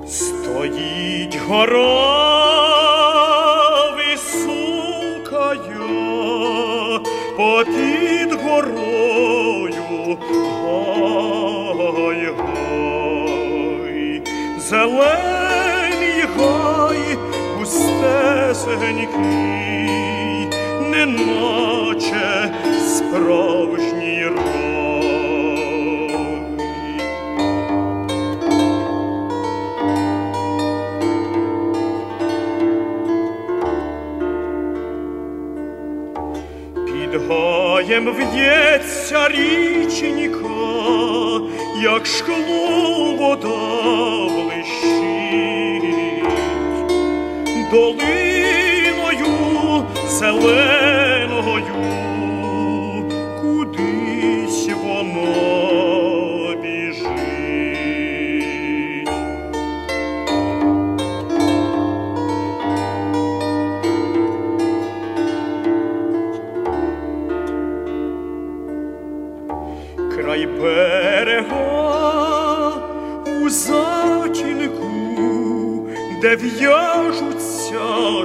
Стоїть гора високая, попід горою гай-гай. Зелений гай густесенький, неначе справжній рай. Під гаєм в'ється річенька, як шкло вода блищить. Долиною зеленою кудись воно біжить. Край берега у затінку, де в'яжуться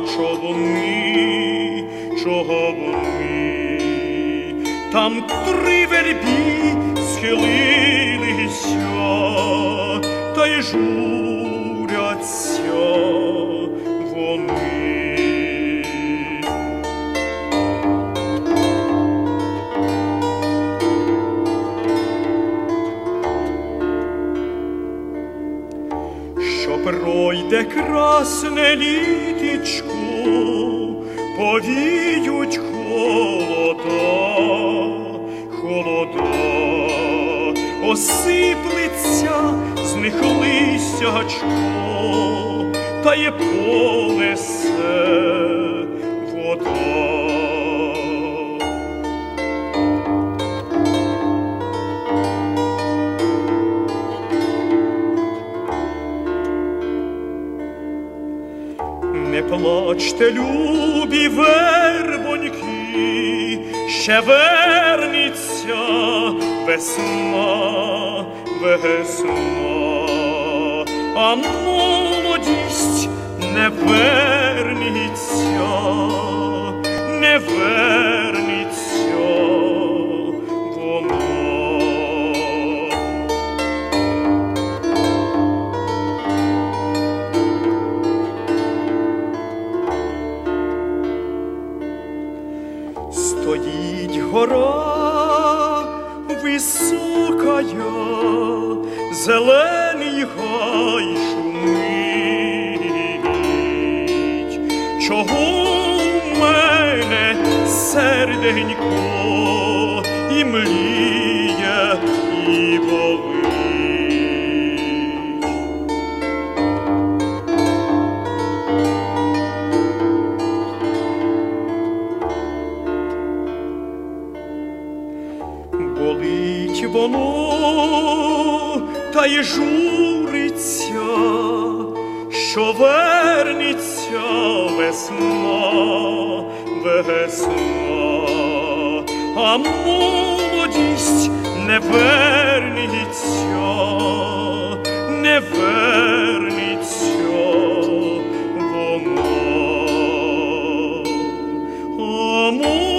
човни, там три вербі схилилися, та й журяться вони. Що пройде красне літечко, повіють холода, осиплеться з них листячко, та й понесе вода. Не плачте, любі вербоньки, ще вернеться весна, а молодість не вернеться, вона. Стоїть гора високая, зелений гай шумить. Чого в мене серденько і мліє, і болить? Болить воно, та й журиться, що вернеться весна, а молодість не вернеться, вона.